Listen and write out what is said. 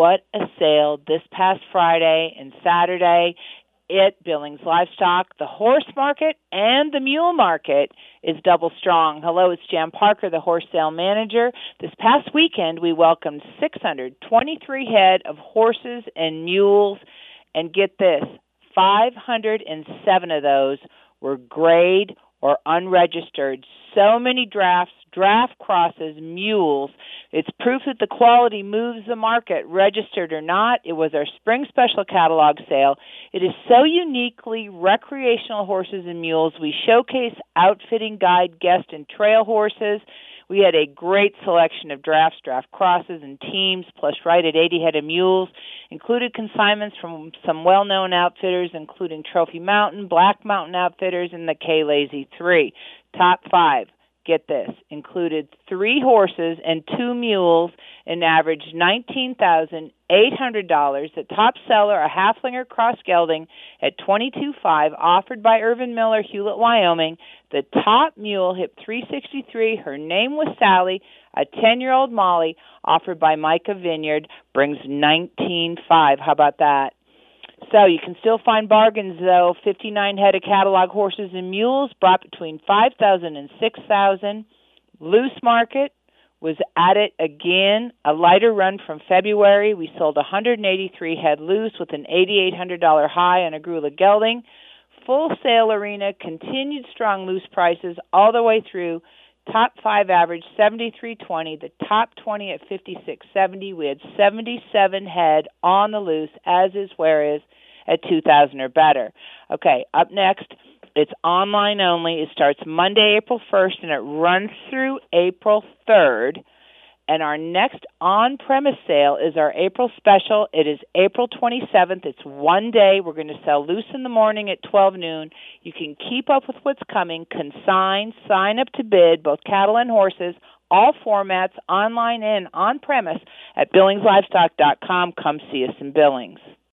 what a sale this past Friday and Saturday at Billings Livestock. The horse market and the mule market is double strong. Hello, it's Jan Parker, the horse sale manager. This past weekend, we welcomed 623 head of horses and mules. And get this, 507 of those were grade or unregistered. So many drafts, draft crosses, mules. It's proof that the quality moves the market, registered or not. It was our spring special catalog sale. It is so uniquely recreational horses and mules. We showcase outfitting, guide, guest, and trail horses. We had a great selection of drafts, draft crosses, and teams, plus right at 80 head of mules. Included consignments from some well-known outfitters, including Trophy Mountain, Black Mountain Outfitters, and the K-Lazy 3. Top 5, get this, included 3 horses and 2 mules and averaged $19,800. The top seller, a Haflinger Cross Gelding at $22,500, offered by Irvin Miller, Hewlett, Wyoming. The top mule hit $363. Her name was Sally, a 10-year-old Molly, offered by Micah Vineyard, brings $19,500. How about that? So you can still find bargains, though. 59 head of catalog horses and mules brought between $5,000 and $6,000. Loose market was at it again, a lighter run from February. We sold 183 head loose with an $8,800 high on a Grula Gelding. Full sale arena, continued strong loose prices all the way through. Top 5 average $73.20, the top 20 at $56.70. We had 77 head on the loose, as is where is, at $2,000 or better. Okay, up next, it's online only. It starts Monday, April 1st, and it runs through April 3rd. And our next on-premise sale is our April special. It is April 27th. It's one day. We're going to sell loose in the morning at 12 noon. You can keep up with what's coming, consign, sign up to bid, both cattle and horses, all formats, online and on-premise at BillingsLivestock.com. Come see us in Billings.